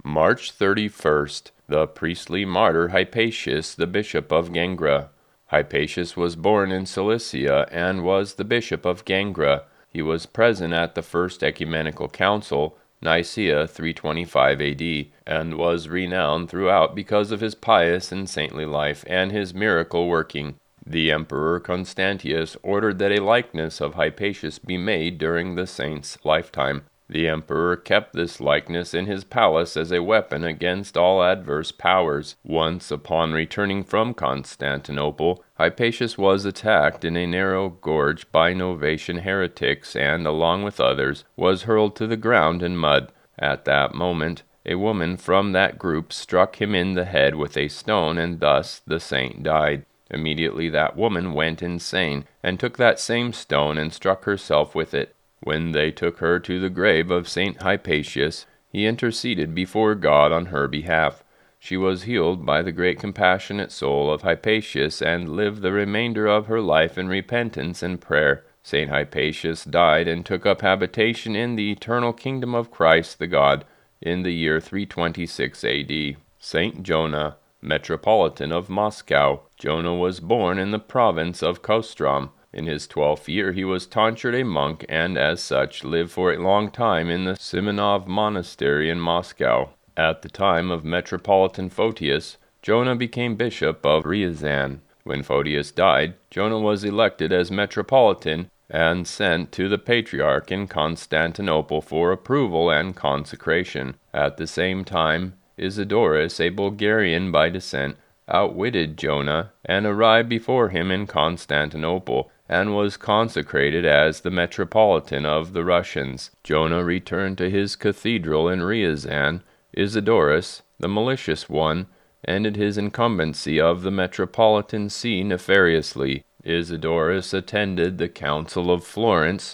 March 31st, the priestly martyr Hypatius, the bishop of Gangra. Hypatius was born in Cilicia and was the bishop of Gangra. He was present at the First Ecumenical Council, Nicaea 325 AD, and was renowned throughout because of his pious and saintly life and his miracle working. The Emperor Constantius ordered that a likeness of Hypatius be made during the saint's lifetime. The emperor kept this likeness in his palace as a weapon against all adverse powers. Once, upon returning from Constantinople, Hypatius was attacked in a narrow gorge by Novatian heretics and, along with others, was hurled to the ground in mud. At that moment, a woman from that group struck him in the head with a stone, and thus the saint died. Immediately that woman went insane, and took that same stone and struck herself with it. When they took her to the grave of St. Hypatius, he interceded before God on her behalf. She was healed by the great compassionate soul of Hypatius, and lived the remainder of her life in repentance and prayer. St. Hypatius died and took up habitation in the eternal kingdom of Christ the God in the year 326 AD. St. Jonah, Metropolitan of Moscow. Jonah was born in the province of Kostrom. In his 12th year he was tonsured a monk, and as such lived for a long time in the Simonov monastery in Moscow. At the time of Metropolitan Photius, Jonah became bishop of Ryazan. When Photius died, Jonah was elected as metropolitan and sent to the Patriarch in Constantinople for approval and consecration. At the same time, Isidorus, a Bulgarian by descent, outwitted Jonah and arrived before him in Constantinople, and was consecrated as the metropolitan of the Russians. Jonah returned to his cathedral in Ryazan. Isidorus, the malicious one, ended his incumbency of the metropolitan see nefariously. Isidorus attended the Council of Florence,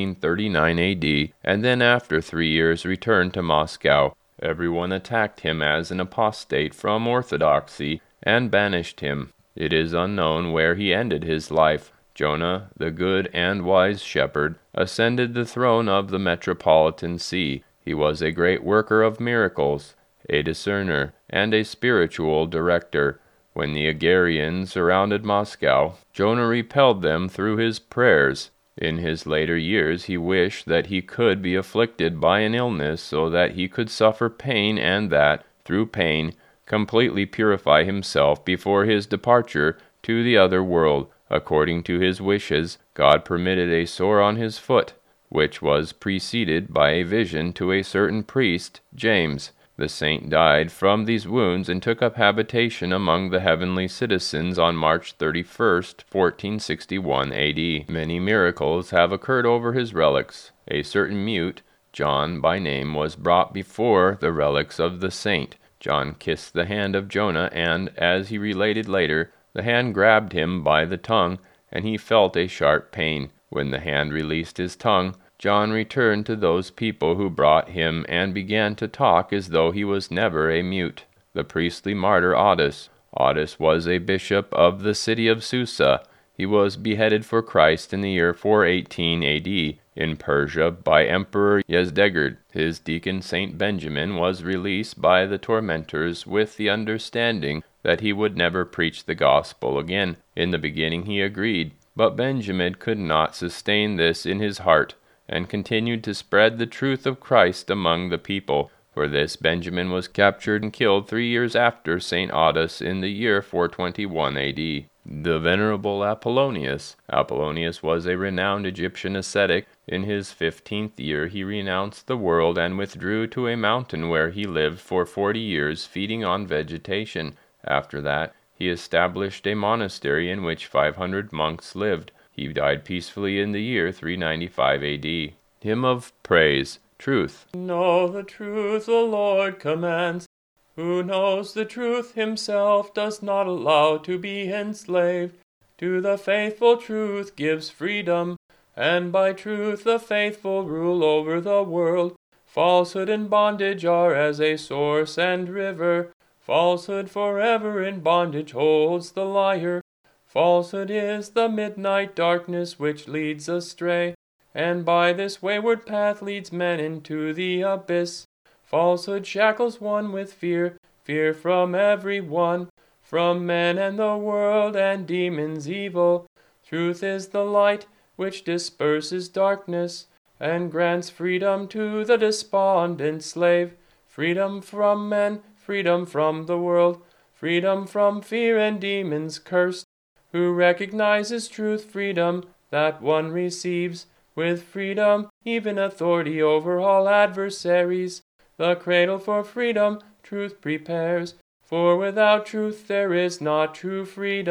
1439 AD, and then after 3 years returned to Moscow. Everyone attacked him as an apostate from orthodoxy and banished him. It is unknown where he ended his life. Jonah, the good and wise shepherd, ascended the throne of the metropolitan see. He was a great worker of miracles, a discerner, and a spiritual director. When the Hungarians surrounded Moscow, Jonah repelled them through his prayers. In his later years he wished that he could be afflicted by an illness so that he could suffer pain, and that, through pain, completely purify himself before his departure to the other world. According to his wishes, God permitted a sore on his foot, which was preceded by a vision to a certain priest, James. The saint died from these wounds and took up habitation among the heavenly citizens on March 31st, 1461 AD. Many miracles have occurred over his relics. A certain mute, John by name, was brought before the relics of the saint. John kissed the hand of Jonah, and, as he related later, the hand grabbed him by the tongue, and he felt a sharp pain. When the hand released his tongue, John returned to those people who brought him and began to talk as though he was never a mute. The priestly martyr Ottis. Ottis was a bishop of the city of Susa. He was beheaded for Christ in the year 418 AD in Persia by Emperor Yezdegerd. His deacon Saint Benjamin was released by the tormentors with the understanding that he would never preach the gospel again. In the beginning he agreed, but Benjamin could not sustain this in his heart, and continued to spread the truth of Christ among the people. For this Benjamin was captured and killed 3 years after St. Ottis in the year 421 AD. The Venerable Apollonius. Apollonius was a renowned Egyptian ascetic. In his 15th year he renounced the world and withdrew to a mountain where he lived for 40 years, feeding on vegetation. After that, he established a monastery in which 500 monks lived. He died peacefully in the year 395 AD. Hymn of Praise. Truth. Know the truth the Lord commands. Who knows the truth himself does not allow to be enslaved. To the faithful truth gives freedom, and by truth the faithful rule over the world. Falsehood and bondage are as a source and river. Falsehood forever in bondage holds the liar. Falsehood is the midnight darkness which leads astray, and by this wayward path leads men into the abyss. Falsehood shackles one with fear, fear from every one, from men and the world and demons evil. Truth is the light which disperses darkness, and grants freedom to the despondent slave. Freedom from men, freedom from the world, freedom from fear and demons cursed. Who recognizes truth, freedom that one receives, with freedom, even authority over all adversaries. The cradle for freedom truth prepares, for without truth there is not true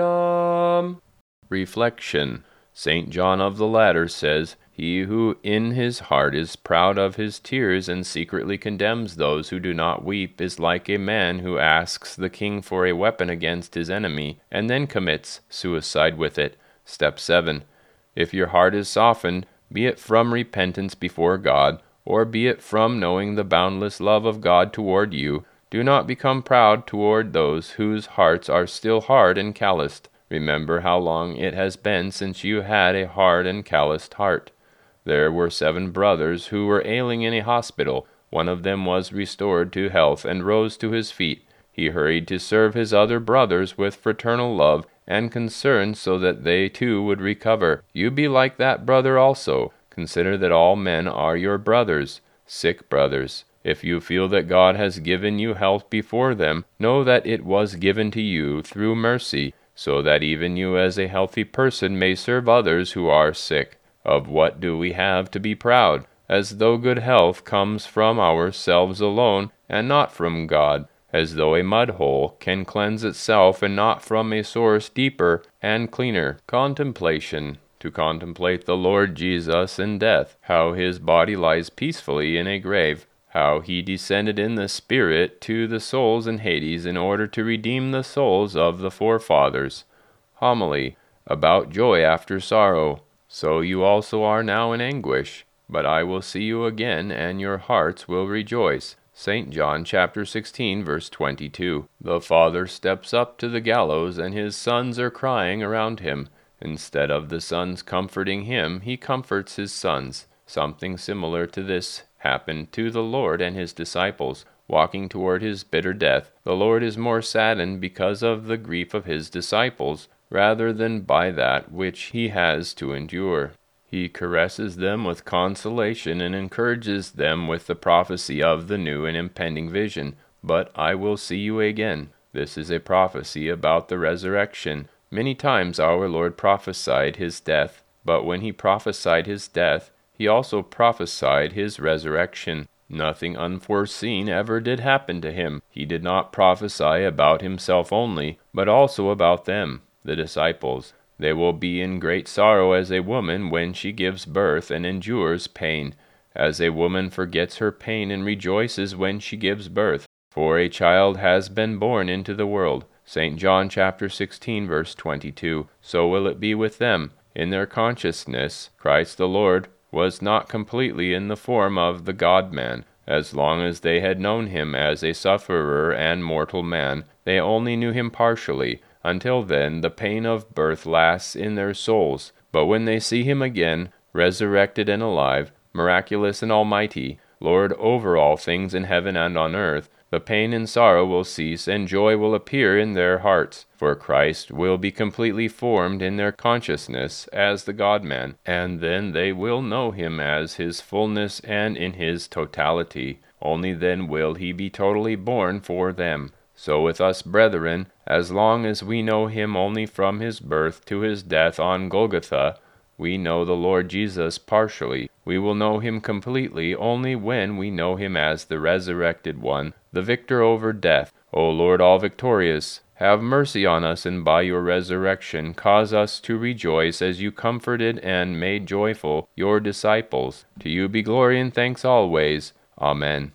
freedom. Reflection. St. John of the Ladder says, "He who in his heart is proud of his tears and secretly condemns those who do not weep is like a man who asks the king for a weapon against his enemy and then commits suicide with it." Step 7. If your heart is softened, be it from repentance before God, or be it from knowing the boundless love of God toward you, do not become proud toward those whose hearts are still hard and calloused. Remember how long it has been since you had a hard and calloused heart. There were 7 brothers who were ailing in a hospital. One of them was restored to health and rose to his feet. He hurried to serve his other brothers with fraternal love and concern so that they too would recover. You be like that brother also. Consider that all men are your brothers, sick brothers. If you feel that God has given you health before them, know that it was given to you through mercy, so that even you as a healthy person may serve others who are sick. Of what do we have to be proud? As though good health comes from ourselves alone, and not from God, as though a mud hole can cleanse itself and not from a source deeper and cleaner. Contemplation. To contemplate the Lord Jesus in death, how his body lies peacefully in a grave, how he descended in the Spirit to the souls in Hades in order to redeem the souls of the forefathers. Homily. About joy after sorrow. So you also are now in anguish, but I will see you again, and your hearts will rejoice. St. John chapter 16, verse 22. The father steps up to the gallows, and his sons are crying around him. Instead of the sons comforting him, he comforts his sons. Something similar to this happened to the Lord and his disciples. Walking toward his bitter death, the Lord is more saddened because of the grief of his disciples, rather than by that which he has to endure. He caresses them with consolation and encourages them with the prophecy of the new and impending vision. But I will see you again. This is a prophecy about the resurrection. Many times our Lord prophesied his death, but when he prophesied his death, he also prophesied his resurrection. Nothing unforeseen ever did happen to him. He did not prophesy about himself only, but also about them, the disciples. They will be in great sorrow as a woman when she gives birth and endures pain, as a woman forgets her pain and rejoices when she gives birth. For a child has been born into the world. St. John chapter 16, verse 22. So will it be with them. In their consciousness, Christ the Lord was not completely in the form of the God-man. As long as they had known him as a sufferer and mortal man, they only knew him partially. Until then, the pain of birth lasts in their souls. But when they see him again, resurrected and alive, miraculous and almighty, Lord over all things in heaven and on earth, the pain and sorrow will cease, and joy will appear in their hearts, for Christ will be completely formed in their consciousness as the God-man, and then they will know him as his fullness and in his totality. Only then will he be totally born for them. So with us, brethren, as long as we know him only from his birth to his death on Golgotha, we know the Lord Jesus partially. We will know him completely only when we know him as the resurrected one, the victor over death. O Lord all victorious, have mercy on us, and by your resurrection cause us to rejoice as you comforted and made joyful your disciples. To you be glory and thanks always. Amen.